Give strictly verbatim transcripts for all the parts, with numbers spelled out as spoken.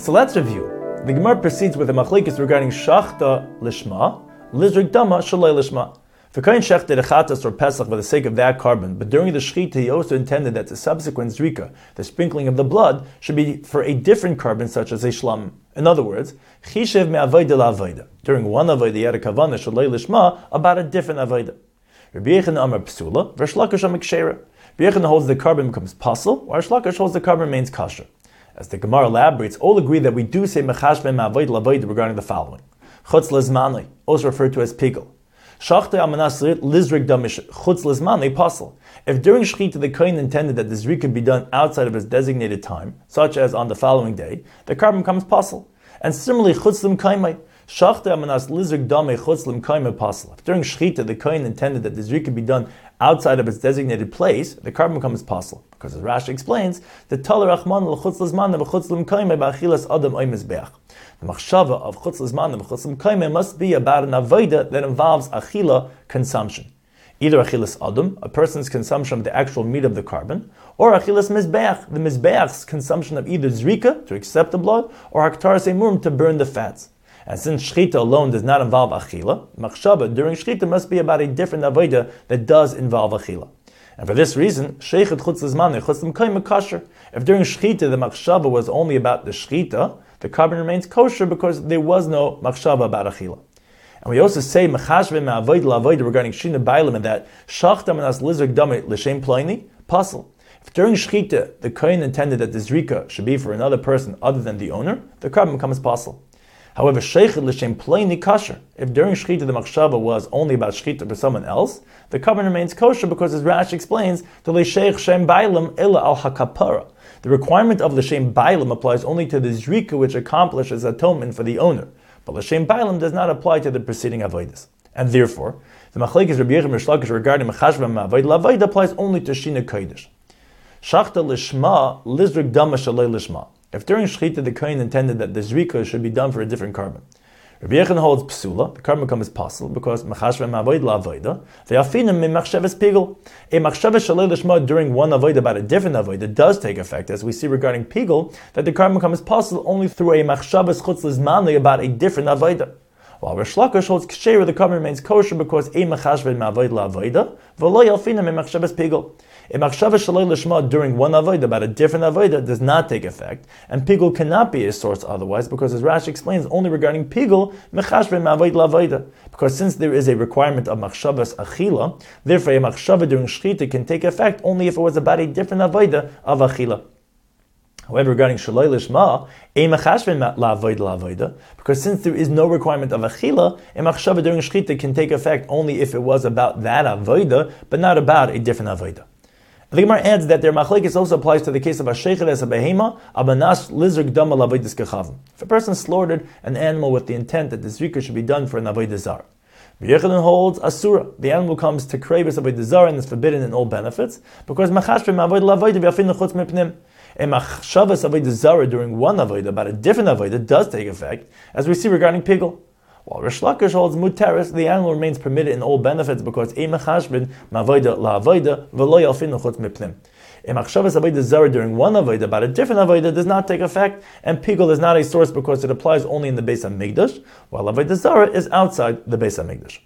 So let's review. The Gemara proceeds with a machlekes regarding shachta lishma, lizrik dama shalei lishma. If a kohen shechted a chatas or pesach for the sake of that carbon, but during the shechita he also intended that the subsequent zrika, the sprinkling of the blood, should be for a different carbon such as a shlam. In other words, chishev me'avoida la'avoida. During one avoida he had a kavanah shalei lishma about a different avoida. Rabbi Yechon Amar Psula, Rish Lakish Amar Kshera. Rabbi Yechon holds the carbon becomes pasul, while Rish Lakish holds the carbon remains kosher. As the Gemara elaborates, all agree that we do say mechashben ma'avoid la'avoid regarding the following: chutz lizmanei, also referred to as pigel. Shachtei amanas lizrik damish chutz lizmanei pasul. If during shechita the kohen intended that the zrik could be done outside of his designated time, such as on the following day, the carbon becomes pasul. And similarly, chutz lim kaimai. Shachtei amanas lizrik damei chutz lim kaimai pasul. If during shechita the kohen intended that the zrik could be done outside of its designated place, the carbon becomes pasul. Because as Rashi explains, the taler achman l'chutz l'zman v'chutz l'mkaimeh b'achilas adam oy mizbeach. The machshava of chutz l'zman v'chutz l'mkaimeh must be about an avoda that involves achila consumption. Either achilas adam, a person's consumption of the actual meat of the carbon, or achilas mizbeach, the mizbeach's consumption of either zrika, to accept the blood, or haktaras emurim, to burn the fats. And since shechita alone does not involve achila, machshava during shechita must be about a different avoda that does involve achila. And for this reason, sheichet chutz l'zman chutz l'mkaimeh kosher. If during shechita the machshava was only about the shechita, the carbon remains kosher because there was no machshava about achila. And we also say mechashve me'avoid la'avoid regarding shina bailim and that shachta manas lizrik dame l'shem ploini pasul. If during shechita the kohen intended that the zrika should be for another person other than the owner, the carbon becomes pasul. However, sheichet l'shem ploini kosher. If during shechita the machshava was only about shechita for someone else, the carbon remains kosher because, as Rashi explains, the l'sheich shem bailim illa al hakapara. The requirement of l'shem bailim applies only to the zrika which accomplishes atonement for the owner, but l'shem bailim does not apply to the preceding avodas. And therefore, the machlekes Rabbi Yechon Rish Lakish regarding mechashva ma'avoid la'avoid applies only to shina kodesh. Shachta lishma lizrik dama shalei lishma. If during shechita the kohen intended that the zrika should be done for a different carbon, Rabbi Yechon holds psula, the carbon becomes pasul because mechashve ma'avoid la'avoida. The afinim min machshavas pigel. A machshavas shalei lishma during one avoida about a different avoida does take effect, as we see regarding pigel that the carbon becomes pasul only through a machshavas chutz lizmanei about a different avoida. While Rish Lakish holds kshera, the carbon remains kosher because a mechashve ma'avoid la'avoida v'lo yalfinim min machshavas pigel. A machshava shalei lishma during one avodah about a different avodah does not take effect, and pigul cannot be a source otherwise, because as Rashi explains, only regarding pigul mechashve ma'avodah la'avodah. Because since there is a requirement of machshavas achila, therefore a machshava during shechita can take effect only if it was about a different avodah of achila. However, regarding shalei lishma, a mechashve la'avodah la'avodah, because since there is no requirement of achila, a machshava during shechita can take effect only if it was about that avodah, but not about a different avodah. The Gemara adds that their machlekes also applies to the case of a sheichet es a behema, abanas lizrik dama la'avodas kechavim. If a person slaughtered an animal with the intent that the zrika should be done for an avodah zar, Rabbi Yechon holds asura. The animal comes to kravis avodah zar and is forbidden in all benefits because machashve ma'avodah la'avodah v'afin chutz mipnim. A machshavas avodah zara during one avodah about a different avodah does take effect, as we see regarding pigel. While Rish Lakish holds muteris, the animal remains permitted in all benefits because a mechashbin ma'avoda la'avoda v'lo yalfinu chutz mipnim. A machshavas avodah zara during one avodah about a different avodah does not take effect, and pigul is not a source because it applies only in the Beis Hamikdash, while avodah zara is outside the Beis Hamikdash.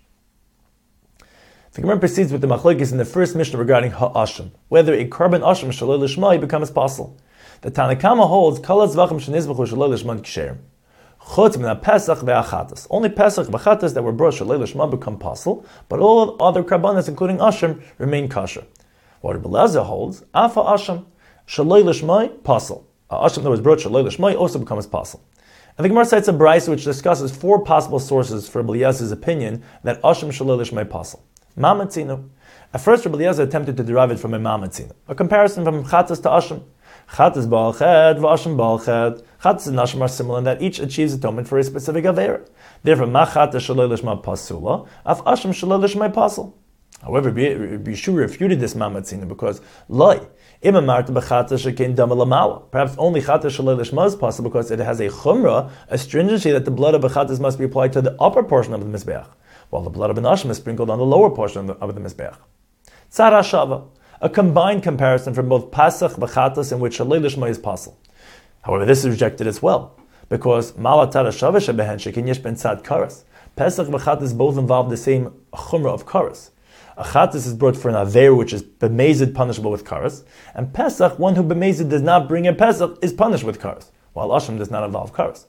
The Gemara proceeds with the machlokes in the first Mishnah regarding ha'asham, whether a carbon asham shalei lishma becomes pasul. The Tanakama holds kol ha'zvachim shenizbachu shalei lishma ksherim. Chutz min Pesach ve'achatas. Only Pesach ve'achatas that were brought shalei lishma become pasul, but all other karbanos, including asham, remain kosher. What Rebbe Elazar holds, afa asham shalei lishma pasul. Asham that was brought shalei lishma also becomes pasul. And the Gemara cites a brayso which discusses four possible sources for Rebbe Eliezer's opinion that asham shalei lishma pasul. Mamatzinu. At first, Rebbe Eliezer attempted to derive it from a mamatzinu, a comparison from chatas to asham. Chatas ba'al ched v'asham ba'al ched. Chatas and asham are similar in that each achieves atonement for a specific avera. Therefore, ma chatas shalei lishma pasula, af asham shalei lishma pasul. However, Yeshua refuted this mamatzina because loy ima marta b'chatas shekein dama lamala. Perhaps only chatas shalei lishma is possible because it has a chumrah, a stringency that the blood of b'chatas must be applied to the upper portion of the mizbeach, while the blood of an asham is sprinkled on the lower portion of the mizbeach. Tzara shava. A combined comparison from both Pasach, B'chatas, in which Shalei Lishma is pasul. However, this is rejected as well. because malatar shavish behen shekin yesh ben tzad karas. Pesach and Chatas both involve the same chumrah of karas. A Chatas is brought for an aver, which is bemazed, punishable with karas, and Pesach, one who bemazed does not bring a Pesach, is punished with karas, while Asham does not involve karas.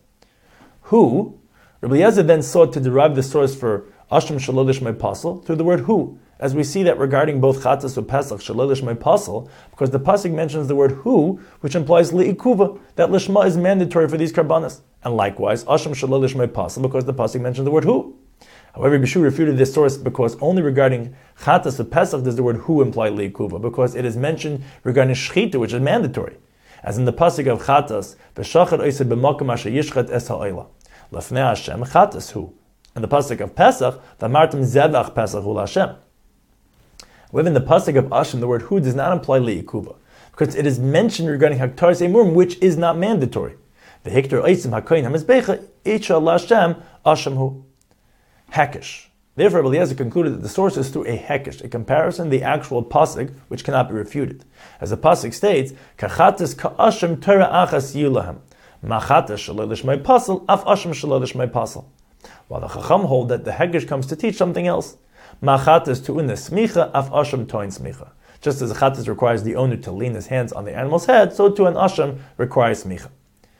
Who? Rabbi Eliezer then sought to derive the source for Asham Shelo Lishmei Pasal through the word who, as we see that regarding both Chatas or Pesach, Shelo Lishmei Pasal, because the pasuk mentions the word who, which implies li'ikuva, that Lishma is mandatory for these karbanas. And likewise, Asham Shelo Lishmei Pasal, because the pasuk mentions the word who. However, Bishu refuted this source because only regarding Chatas or Pesach does the word who imply li'ikuva, because it is mentioned regarding Shechita, which is mandatory. As in the pasuk of Chatas, B'shachar oiseh b'makom asher yishchat es ha'oila. Lefnei Hashem Chatas hu. And the pasuk of Pesach, V'amartem zevach Pesach hu l'Hashem. Within the pasuk of Asham, the word who does not imply li'ikuva, because it is mentioned regarding Haktaris Emurim, which is not mandatory. The Hiktar Eisim HaKoyin HaMizbecha Eicha l'Hashem Asham hu. Hekesh. Therefore, Eliezer concluded that the source is through a hekesh, a comparison, the actual pasuk, which cannot be refuted. As the pasuk states, Kachatas ka'asham Torah achas yulahem. Machatas shelo lishmei pasal, af asham shelo lishmei pasal. While the Chacham hold that the hekesh comes to teach something else. Machatas to in the smicha, af asham toin smicha. Just as a chatas requires the owner to lean his hands on the animal's head, so too an asham requires smicha.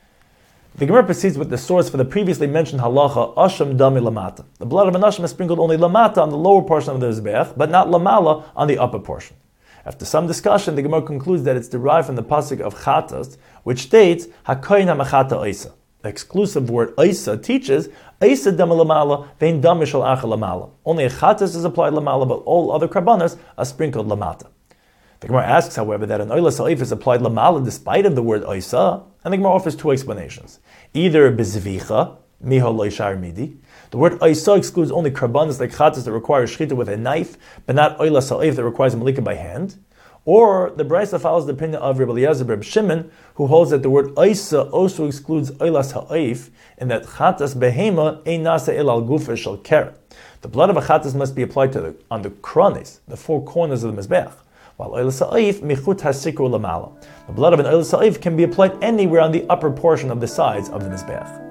The Gemara proceeds with the source for the previously mentioned halacha, asham dami lamata. The blood of an asham is sprinkled only lamata on the lower portion of the mizbeach, but not lamala on the upper portion. After some discussion, the Gemara concludes that it's derived from the pasuk of chatas, which states, hakoyin hamachata oisa. The exclusive word oisa teaches, oisa dami lamala, vein dami shal acha lamala. Only a chatas is applied lamala, but all other karbanas are sprinkled lamata. The Gemara asks, however, that an oila sa'if is applied lamala despite of the word oisa, and the Gemara offers two explanations. Either bezvicha, miho lo yishar midi. The word oisa excludes only karbanas like chatas that require shchita with a knife, but not oila sa'if that requires malika by hand. Or the Brisa follows the opinion of Rabbi Eliezer Reb Shimon, who holds that the word oisa also excludes oila sa'if, and that chatas behema ein nasa el al gufa shel keren. The blood of a chatas must be applied to the, on the kronis, the four corners of the mizbeach. While oil sa'if michut hasikru lamala. The blood of an oil sa'if can be applied anywhere on the upper portion of the sides of the mizbeach.